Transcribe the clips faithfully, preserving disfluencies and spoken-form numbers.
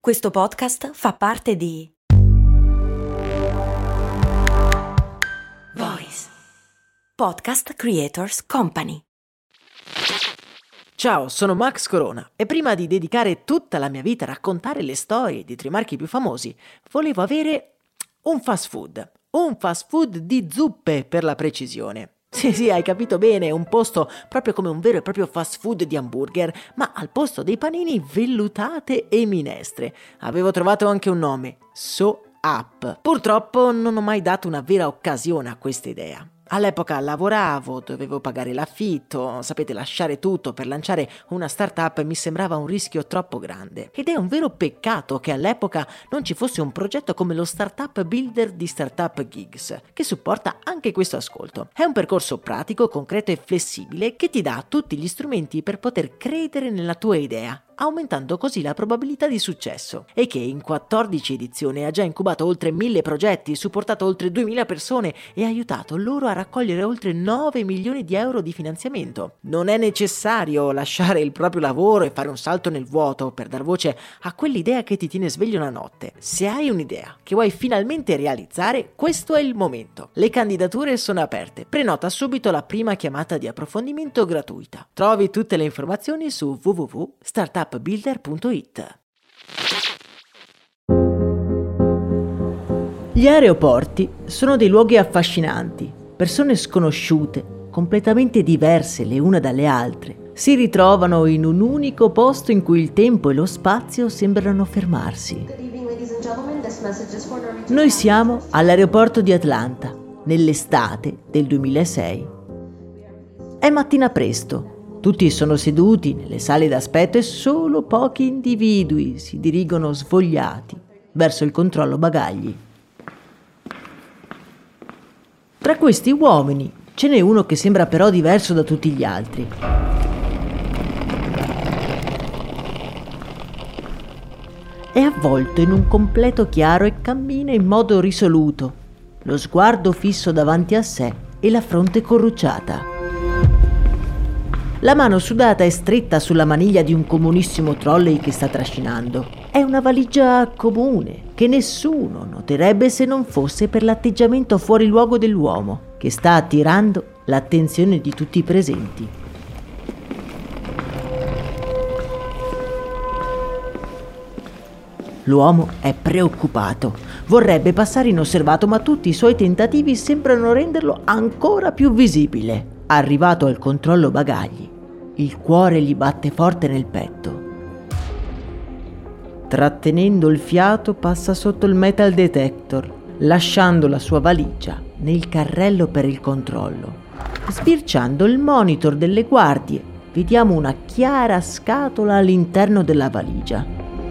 Questo podcast fa parte di Voice Podcast Creators Company. Ciao, sono Max Corona e prima di dedicare tutta la mia vita a raccontare le storie di tre marchi più famosi, volevo avere un fast food, un fast food di zuppe per la precisione. Sì, sì, hai capito bene, un posto proprio come un vero e proprio fast food di hamburger, ma al posto dei panini vellutate e minestre. Avevo trovato anche un nome, So Up. Purtroppo non ho mai dato una vera occasione a questa idea. All'epoca lavoravo, dovevo pagare l'affitto, sapete, lasciare tutto per lanciare una startup mi sembrava un rischio troppo grande. Ed è un vero peccato che all'epoca non ci fosse un progetto come lo Startup Builder di Startup Gigs, che supporta anche questo ascolto. È un percorso pratico, concreto e flessibile che ti dà tutti gli strumenti per poter credere nella tua idea, aumentando così la probabilità di successo, e che in quattordici edizioni ha già incubato oltre mille progetti, supportato oltre duemila persone e aiutato loro a raccogliere oltre nove milioni di euro di finanziamento. Non è necessario lasciare il proprio lavoro e fare un salto nel vuoto per dar voce a quell'idea che ti tiene sveglio la notte. Se hai un'idea che vuoi finalmente realizzare, questo è il momento. Le candidature sono aperte. Prenota subito la prima chiamata di approfondimento gratuita. Trovi tutte le informazioni su w w w punto startup builder punto it. Gli aeroporti sono dei luoghi affascinanti. Persone sconosciute, completamente diverse le une dalle altre, si ritrovano in un unico posto in cui il tempo e lo spazio sembrano fermarsi. Noi siamo all'aeroporto di Atlanta, nell'estate del duemilasei. È mattina presto. Tutti sono seduti nelle sale d'aspetto e solo pochi individui si dirigono svogliati verso il controllo bagagli. Tra questi uomini ce n'è uno che sembra però diverso da tutti gli altri. È avvolto in un completo chiaro e cammina in modo risoluto, lo sguardo fisso davanti a sé e la fronte corrucciata. La mano sudata è stretta sulla maniglia di un comunissimo trolley che sta trascinando. È una valigia comune, che nessuno noterebbe se non fosse per l'atteggiamento fuori luogo dell'uomo, che sta attirando l'attenzione di tutti i presenti. L'uomo è preoccupato. Vorrebbe passare inosservato, ma tutti i suoi tentativi sembrano renderlo ancora più visibile. Arrivato al controllo bagagli, il cuore gli batte forte nel petto. Trattenendo il fiato passa sotto il metal detector, lasciando la sua valigia nel carrello per il controllo. Sbirciando il monitor delle guardie, vediamo una chiara scatola all'interno della valigia.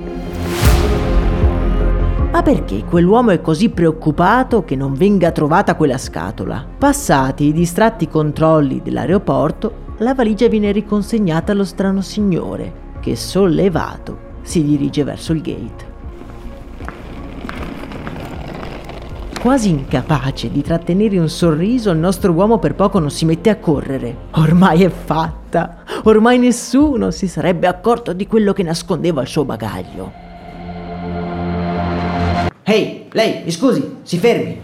Ma perché quell'uomo è così preoccupato che non venga trovata quella scatola? Passati i distratti controlli dell'aeroporto, la valigia viene riconsegnata allo strano signore, che sollevato si dirige verso il gate. Quasi incapace di trattenere un sorriso, il nostro uomo per poco non si mette a correre. Ormai è fatta! Ormai nessuno si sarebbe accorto di quello che nascondeva il suo bagaglio. Ehi, lei, mi scusi, si fermi!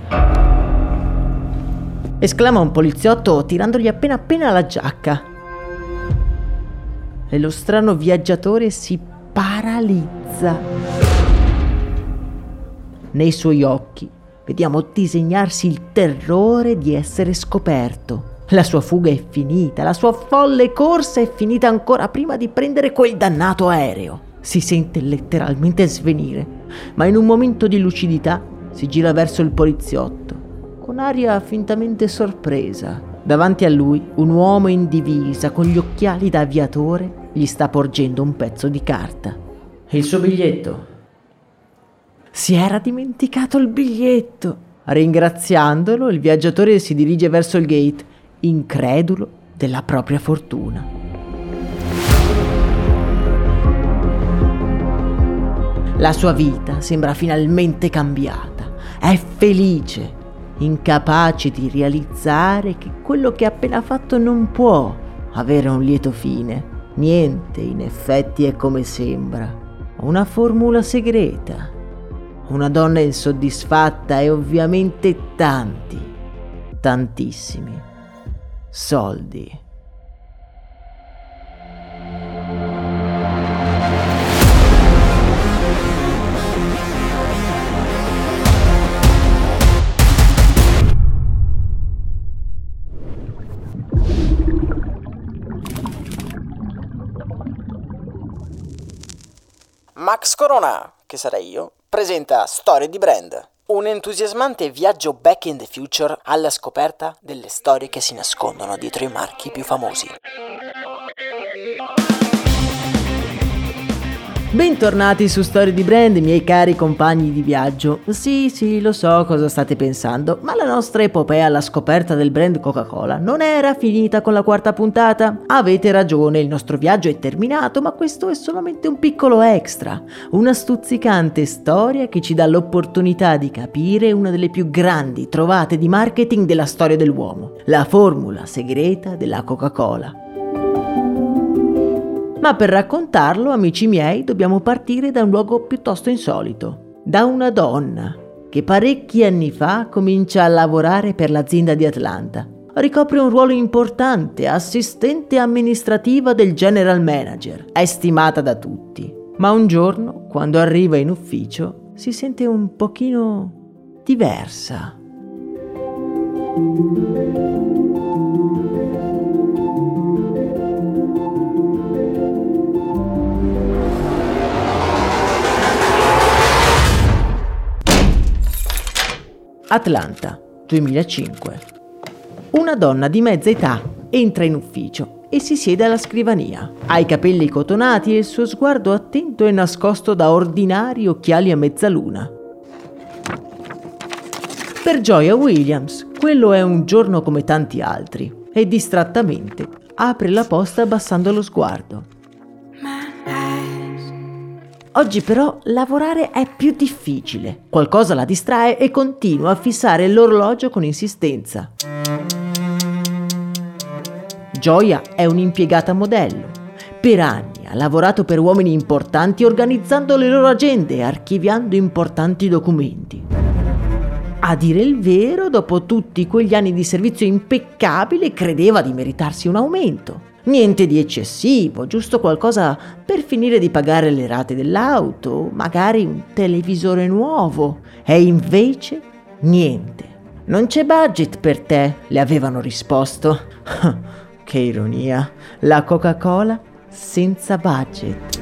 Esclama un poliziotto tirandogli appena appena la giacca. E lo strano viaggiatore si paralizza. Nei suoi occhi vediamo disegnarsi il terrore di essere scoperto. La sua fuga è finita, la sua folle corsa è finita ancora prima di prendere quel dannato aereo. Si sente letteralmente svenire, ma in un momento di lucidità si gira verso il poliziotto, con aria fintamente sorpresa. Davanti a lui, un uomo in divisa, con gli occhiali da aviatore, gli sta porgendo un pezzo di carta. Il suo biglietto? Si era dimenticato il biglietto. Ringraziandolo, il viaggiatore si dirige verso il gate, incredulo della propria fortuna. La sua vita sembra finalmente cambiata. È felice, incapace di realizzare che quello che ha appena fatto non può avere un lieto fine. Niente, in effetti, è come sembra. una formula segreta, una donna insoddisfatta e ovviamente tanti, tantissimi soldi. Max Corona, che sarei io, presenta Storie di Brand, un entusiasmante viaggio back in the future alla scoperta delle storie che si nascondono dietro i marchi più famosi. Bentornati su Storie di Brand, miei cari compagni di viaggio. Sì, sì, lo so cosa state pensando, ma la nostra epopea alla scoperta del brand Coca-Cola non era finita con la quarta puntata? Avete ragione, il nostro viaggio è terminato, ma questo è solamente un piccolo extra, una stuzzicante storia che ci dà l'opportunità di capire una delle più grandi trovate di marketing della storia dell'uomo, la formula segreta della Coca-Cola. Ma per raccontarlo, amici miei, dobbiamo partire da un luogo piuttosto insolito, da una donna che parecchi anni fa comincia a lavorare per l'azienda di Atlanta. Ricopre un ruolo importante, assistente amministrativa del general manager, è stimata da tutti. Ma un giorno, quando arriva in ufficio, si sente un pochino diversa. Atlanta, duemilacinque. Una donna di mezza età entra in ufficio e si siede alla scrivania. Ha i capelli cotonati e il suo sguardo attento è nascosto da ordinari occhiali a mezzaluna. Per Joya Williams, quello è un giorno come tanti altri e distrattamente apre la posta abbassando lo sguardo. Oggi però lavorare è più difficile. Qualcosa la distrae e continua a fissare l'orologio con insistenza. Joya è un'impiegata modello. Per anni ha lavorato per uomini importanti organizzando le loro agende e archiviando importanti documenti. A dire il vero, dopo tutti quegli anni di servizio impeccabile, credeva di meritarsi un aumento. Niente di eccessivo, giusto qualcosa per finire di pagare le rate dell'auto, magari un televisore nuovo. E invece niente. Non c'è budget per te, le avevano risposto. Che ironia, la Coca-Cola senza budget.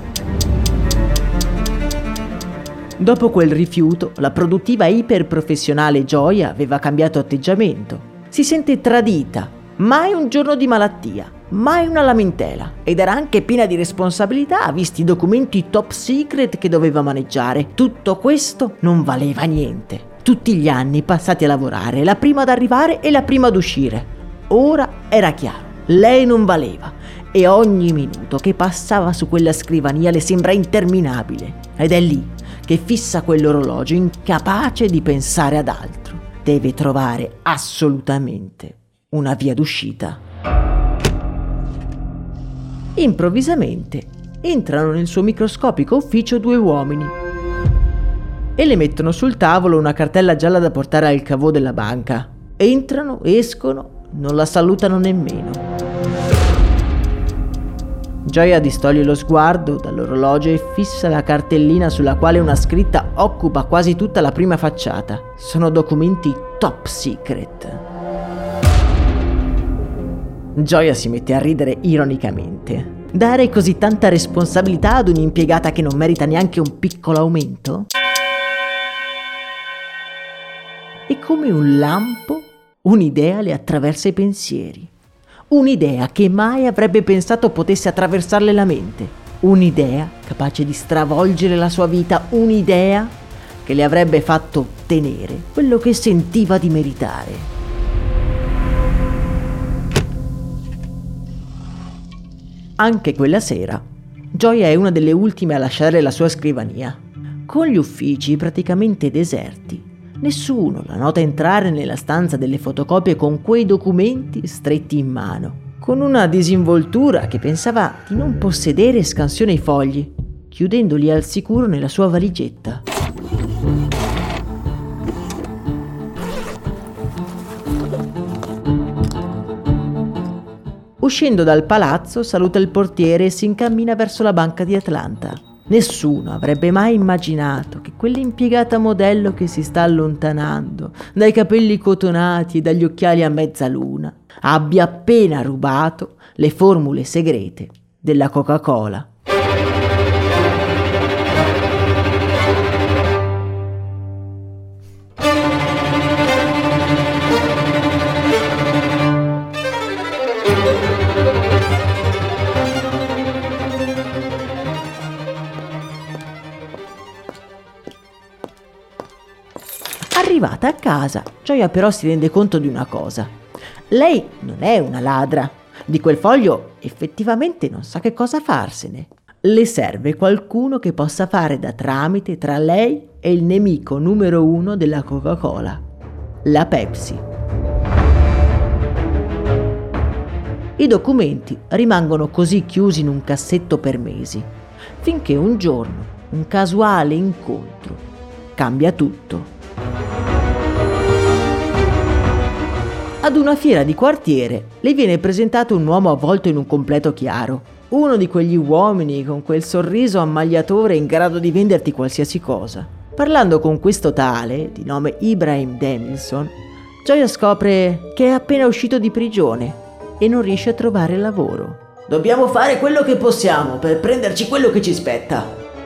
Dopo quel rifiuto, la produttiva e iperprofessionale Joya aveva cambiato atteggiamento. Si sente tradita, mai un giorno di malattia. Mai una lamentela, ed era anche piena di responsabilità visti i documenti top secret che doveva maneggiare. Tutto questo non valeva niente. Tutti gli anni passati a lavorare, la prima ad arrivare e la prima ad uscire. Ora era chiaro, lei non valeva e ogni minuto che passava su quella scrivania le sembra interminabile. Ed è lì che fissa quell'orologio, incapace di pensare ad altro. Deve trovare assolutamente una via d'uscita. Improvvisamente entrano nel suo microscopico ufficio due uomini e le mettono sul tavolo una cartella gialla da portare al caveau della banca. Entrano, escono, non la salutano nemmeno. Joya distoglie lo sguardo dall'orologio e fissa la cartellina sulla quale una scritta occupa quasi tutta la prima facciata. Sono documenti top secret. Joya si mette a ridere ironicamente. Dare così tanta responsabilità ad un'impiegata che non merita neanche un piccolo aumento? E come un lampo, un'idea le attraversa i pensieri. Un'idea che mai avrebbe pensato potesse attraversarle la mente. Un'idea capace di stravolgere la sua vita. Un'idea che le avrebbe fatto ottenere quello che sentiva di meritare. Anche quella sera, Joya è una delle ultime a lasciare la sua scrivania. Con gli uffici praticamente deserti, nessuno la nota entrare nella stanza delle fotocopie con quei documenti stretti in mano. Con una disinvoltura che pensava di non possedere, scansiona i fogli. chiudendoli al sicuro nella sua valigetta. Uscendo dal palazzo, saluta il portiere e si incammina verso la banca di Atlanta. Nessuno avrebbe mai immaginato che quell'impiegata modello che si sta allontanando, dai capelli cotonati e dagli occhiali a mezzaluna, abbia appena rubato le formule segrete della Coca-Cola. Arrivata a casa, Gioia però si rende conto di una cosa. Lei non è una ladra. Di quel foglio effettivamente non sa che cosa farsene. Le serve qualcuno che possa fare da tramite tra lei e il nemico numero uno della Coca-Cola, la Pepsi. I documenti rimangono così chiusi in un cassetto per mesi, finché un giorno un casuale incontro cambia tutto. Ad una fiera di quartiere le viene presentato un uomo avvolto in un completo chiaro, uno di quegli uomini con quel sorriso ammagliatore in grado di venderti qualsiasi cosa. Parlando con questo tale, di nome Ibrahim Demilson, Gioia scopre che è appena uscito di prigione e non riesce a trovare lavoro. Dobbiamo fare quello che possiamo per prenderci quello che ci spetta.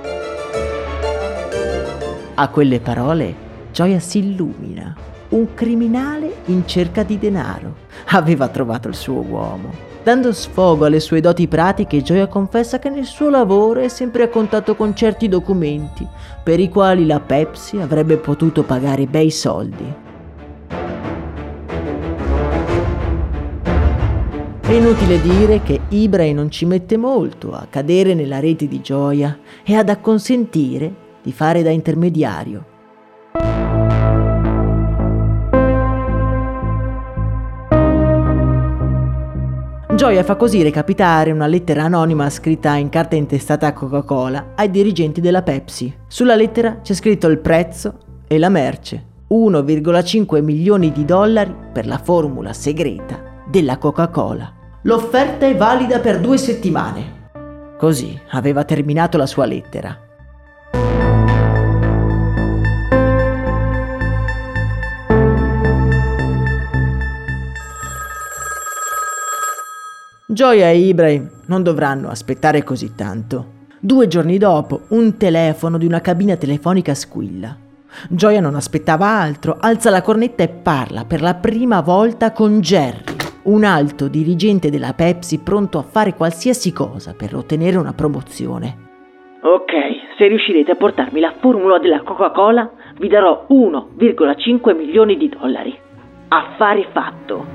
A quelle parole Gioia si illumina. Un criminale in cerca di denaro. Aveva trovato il suo uomo. Dando sfogo alle sue doti pratiche, Gioia confessa che nel suo lavoro è sempre a contatto con certi documenti, per i quali la Pepsi avrebbe potuto pagare bei soldi. È inutile dire che Ibrahim non ci mette molto a cadere nella rete di Gioia e ad acconsentire di fare da intermediario. Gioia fa così recapitare una lettera anonima scritta in carta intestata a Coca-Cola ai dirigenti della Pepsi. Sulla lettera c'è scritto il prezzo e la merce: uno virgola cinque milioni di dollari per la formula segreta della Coca-Cola. L'offerta è valida per due settimane. Così aveva terminato la sua lettera. Gioia e Ibrahim non dovranno aspettare così tanto. Due giorni dopo, un telefono di una cabina telefonica squilla. Gioia non aspettava altro, alza la cornetta e parla per la prima volta con Jerry, un alto dirigente della Pepsi pronto a fare qualsiasi cosa per ottenere una promozione. Ok, se riuscirete a portarmi la formula della Coca-Cola, vi darò uno virgola cinque milioni di dollari. Affare fatto.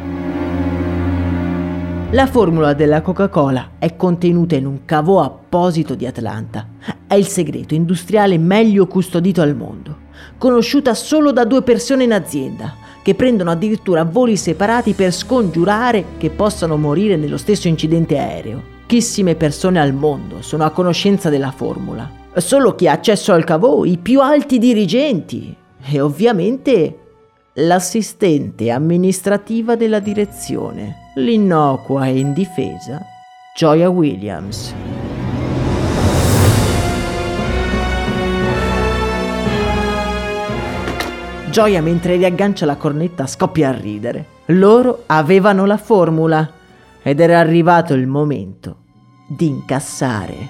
La formula della Coca-Cola è contenuta in un caveau apposito di Atlanta. È il segreto industriale meglio custodito al mondo, conosciuta solo da due persone in azienda, che prendono addirittura voli separati per scongiurare che possano morire nello stesso incidente aereo. Pochissime persone al mondo sono a conoscenza della formula. Solo chi ha accesso al caveau, i più alti dirigenti e ovviamente l'assistente amministrativa della direzione, l'innocua e indifesa Gioia Williams. Gioia, mentre riaggancia la cornetta, scoppia a ridere. Loro avevano la formula ed era arrivato il momento di incassare.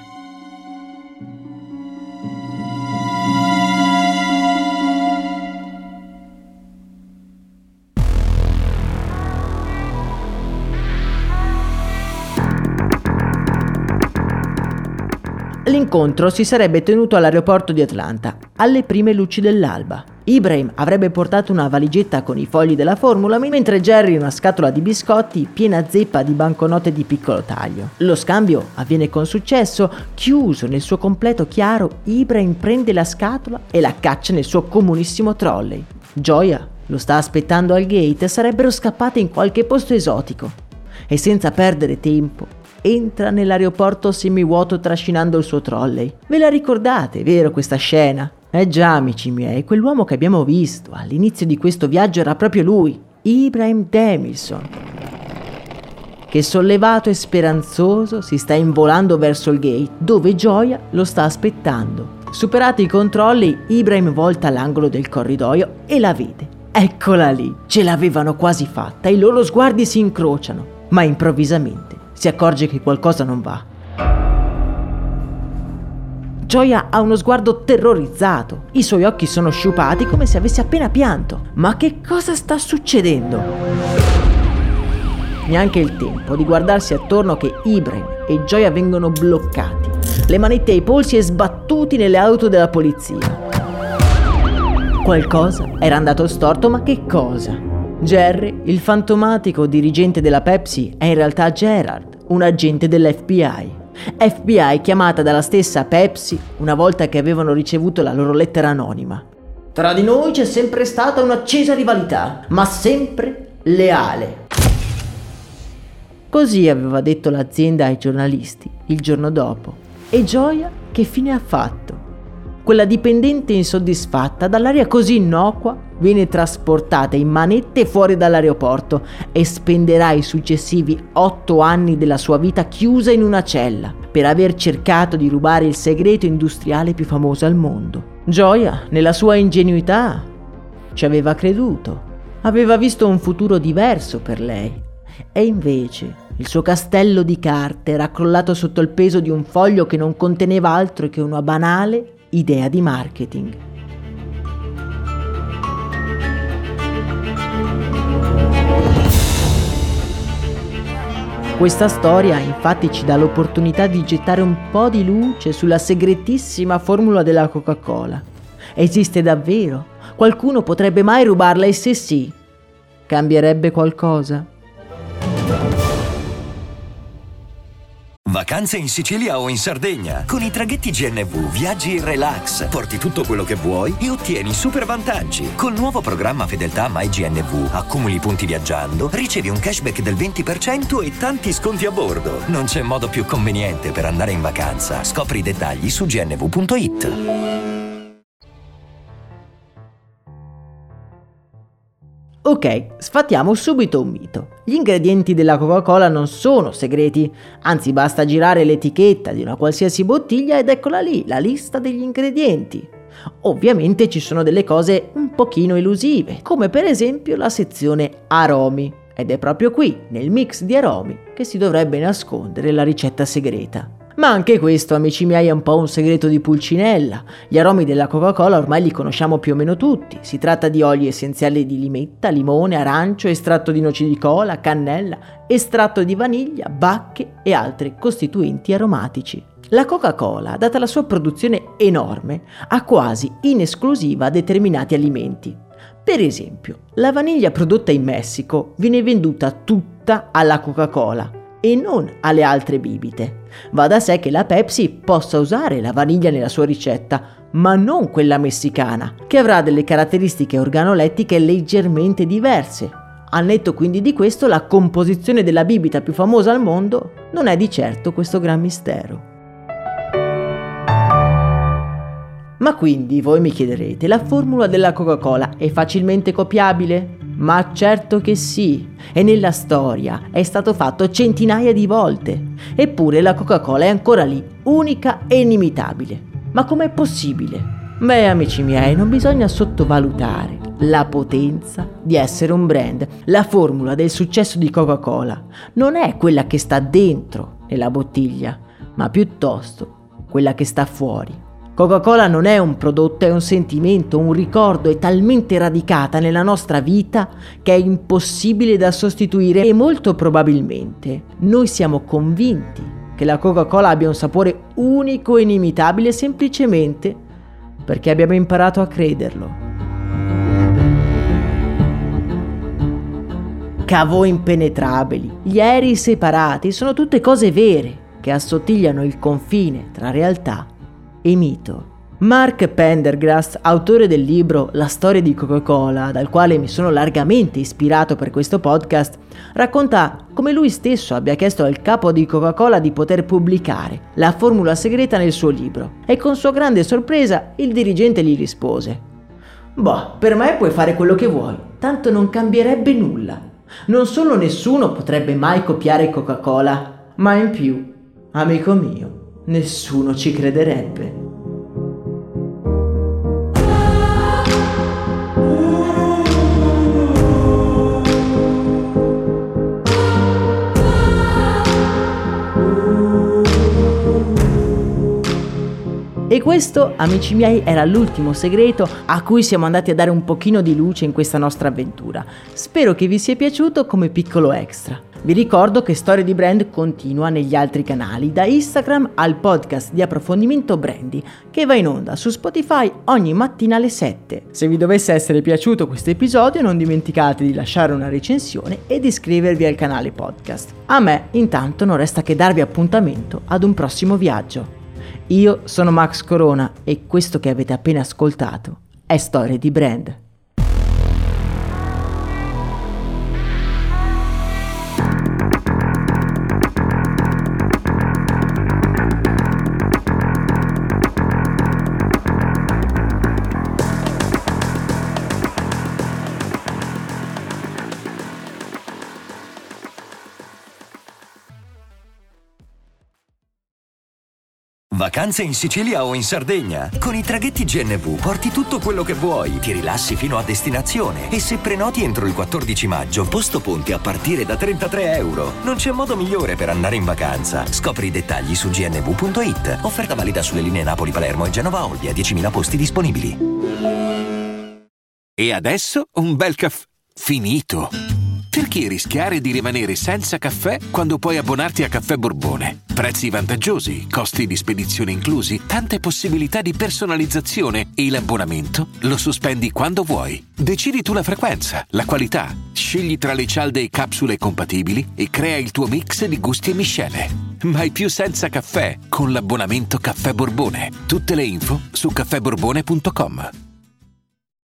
L'incontro si sarebbe tenuto all'aeroporto di Atlanta, alle prime luci dell'alba. Ibrahim avrebbe portato una valigetta con i fogli della formula, mentre Jerry una scatola di biscotti piena zeppa di banconote di piccolo taglio. Lo scambio avviene con successo. Chiuso nel suo completo chiaro, Ibrahim prende la scatola e la caccia nel suo comunissimo trolley. Gioia lo sta aspettando al gate e sarebbero scappate in qualche posto esotico. E senza perdere tempo, entra nell'aeroporto semivuoto trascinando il suo trolley. Ve la ricordate, vero, questa scena? Eh già, amici miei, quell'uomo che abbiamo visto all'inizio di questo viaggio era proprio lui, Ibrahim Demilson, che sollevato e speranzoso si sta involando verso il gate, dove Gioia lo sta aspettando. Superati i controlli, Ibrahim volta l'angolo del corridoio e la vede. Eccola lì, ce l'avevano quasi fatta, i loro sguardi si incrociano, ma improvvisamente si accorge che qualcosa non va. Gioia ha uno sguardo terrorizzato, i suoi occhi sono sciupati come se avesse appena pianto. Ma che cosa sta succedendo? Neanche il tempo di guardarsi attorno che Ibrahim e Gioia vengono bloccati, le manette ai polsi e sbattuti nelle auto della polizia. Qualcosa era andato storto, ma che cosa? Jerry, il fantomatico dirigente della Pepsi, è in realtà Gerard, un agente dell'F B I. F B I chiamata dalla stessa Pepsi una volta che avevano ricevuto la loro lettera anonima. Tra di noi c'è sempre stata un'accesa rivalità, ma sempre leale. Così aveva detto l'azienda ai giornalisti il giorno dopo. E Gioia che fine ha fatto? Quella dipendente insoddisfatta dall'aria così innocua viene trasportata in manette fuori dall'aeroporto e spenderà i successivi otto anni della sua vita chiusa in una cella per aver cercato di rubare il segreto industriale più famoso al mondo. Gioia, nella sua ingenuità, ci aveva creduto. Aveva visto un futuro diverso per lei. E invece il suo castello di carte era crollato sotto il peso di un foglio che non conteneva altro che una banale idea di marketing. Questa storia infatti ci dà l'opportunità di gettare un po' di luce sulla segretissima formula della Coca-Cola. Esiste davvero? Qualcuno potrebbe mai rubarla e se sì, cambierebbe qualcosa? Vacanze in Sicilia o in Sardegna. Con i traghetti G N V viaggi in relax, porti tutto quello che vuoi e ottieni super vantaggi. Col nuovo programma Fedeltà MyGNV accumuli punti viaggiando, ricevi un cashback del venti per cento e tanti sconti a bordo. Non c'è modo più conveniente per andare in vacanza. Scopri i dettagli su g n v punto i t. Ok, sfatiamo subito un mito. Gli ingredienti della Coca-Cola non sono segreti, anzi basta girare l'etichetta di una qualsiasi bottiglia ed eccola lì, la lista degli ingredienti. Ovviamente ci sono delle cose un pochino elusive, come per esempio la sezione aromi, ed è proprio qui, nel mix di aromi, che si dovrebbe nascondere la ricetta segreta. Ma anche questo, amici miei, è un po' un segreto di Pulcinella. Gli aromi della Coca-Cola ormai li conosciamo più o meno tutti. Si tratta di oli essenziali di limetta, limone, arancio, estratto di noci di cola, cannella, estratto di vaniglia, bacche e altri costituenti aromatici. La Coca-Cola, data la sua produzione enorme, ha quasi in esclusiva determinati alimenti. Per esempio, la vaniglia prodotta in Messico viene venduta tutta alla Coca-Cola e non alle altre bibite. Va da sé che la Pepsi possa usare la vaniglia nella sua ricetta, ma non quella messicana, che avrà delle caratteristiche organolettiche leggermente diverse. Al netto quindi di questo, la composizione della bibita più famosa al mondo non è di certo questo gran mistero. Ma quindi voi mi chiederete, la formula della Coca-Cola è facilmente copiabile? Ma certo che sì, e nella storia è stato fatto centinaia di volte. Eppure la Coca-Cola è ancora lì, unica e inimitabile. Ma com'è possibile? Beh, amici miei, non bisogna sottovalutare la potenza di essere un brand. La formula del successo di Coca-Cola non è quella che sta dentro nella bottiglia, ma piuttosto quella che sta fuori. Coca-Cola non è un prodotto, è un sentimento, un ricordo, è talmente radicata nella nostra vita che è impossibile da sostituire e molto probabilmente noi siamo convinti che la Coca-Cola abbia un sapore unico e inimitabile semplicemente perché abbiamo imparato a crederlo. Cavò impenetrabili, gli aerei separati sono tutte cose vere che assottigliano il confine tra realtà e mito. Mark Pendergrass, autore del libro La storia di Coca-Cola, dal quale mi sono largamente ispirato per questo podcast, racconta come lui stesso abbia chiesto al capo di Coca-Cola di poter pubblicare la formula segreta nel suo libro e con sua grande sorpresa il dirigente gli rispose: «Boh, per me puoi fare quello che vuoi, tanto non cambierebbe nulla. Non solo nessuno potrebbe mai copiare Coca-Cola, ma in più, amico mio, nessuno ci crederebbe». E questo, amici miei, era l'ultimo segreto a cui siamo andati a dare un pochino di luce in questa nostra avventura. Spero che vi sia piaciuto come piccolo extra. Vi ricordo che Storie di Brand continua negli altri canali, da Instagram al podcast di approfondimento Brandy, che va in onda su Spotify ogni mattina alle sette. Se vi dovesse essere piaciuto questo episodio, non dimenticate di lasciare una recensione e di iscrivervi al canale podcast. A me, intanto, non resta che darvi appuntamento ad un prossimo viaggio. Io sono Max Corona e questo che avete appena ascoltato è Storie di Brand. Vacanze in Sicilia o in Sardegna? Con i traghetti G N V porti tutto quello che vuoi, ti rilassi fino a destinazione e se prenoti entro il quattordici maggio, posto ponti a partire da trentatré euro. Non c'è modo migliore per andare in vacanza. Scopri i dettagli su g n v punto i t. Offerta valida sulle linee Napoli-Palermo e Genova-Olbia, diecimila posti disponibili. E adesso un bel caffè finito. Perché rischiare di rimanere senza caffè quando puoi abbonarti a Caffè Borbone? Prezzi vantaggiosi, costi di spedizione inclusi, tante possibilità di personalizzazione e l'abbonamento lo sospendi quando vuoi. Decidi tu la frequenza, la qualità, scegli tra le cialde e capsule compatibili e crea il tuo mix di gusti e miscele. Mai più senza caffè con l'abbonamento Caffè Borbone. Tutte le info su caffè borbone punto com.